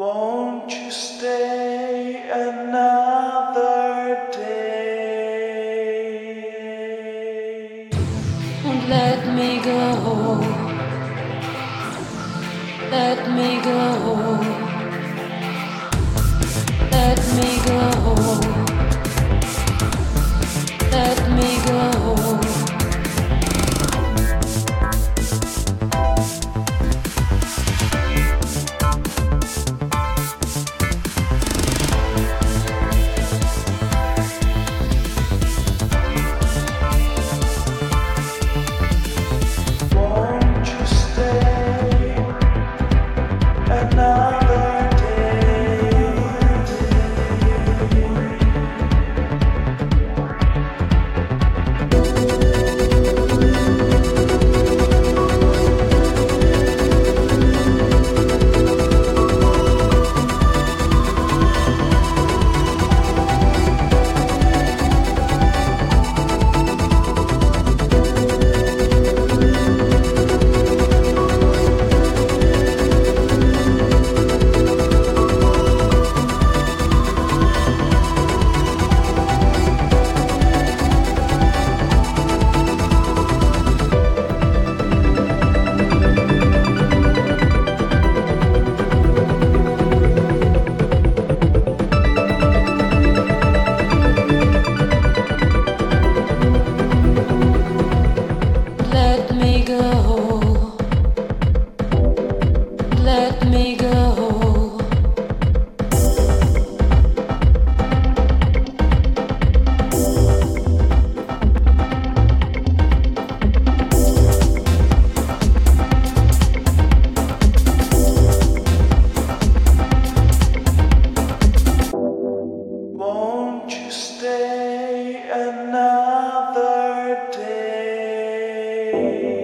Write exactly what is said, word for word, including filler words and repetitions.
Won't you stay another day? And let me go. Let me go. Let me go. Let me go. Won't you stay another day?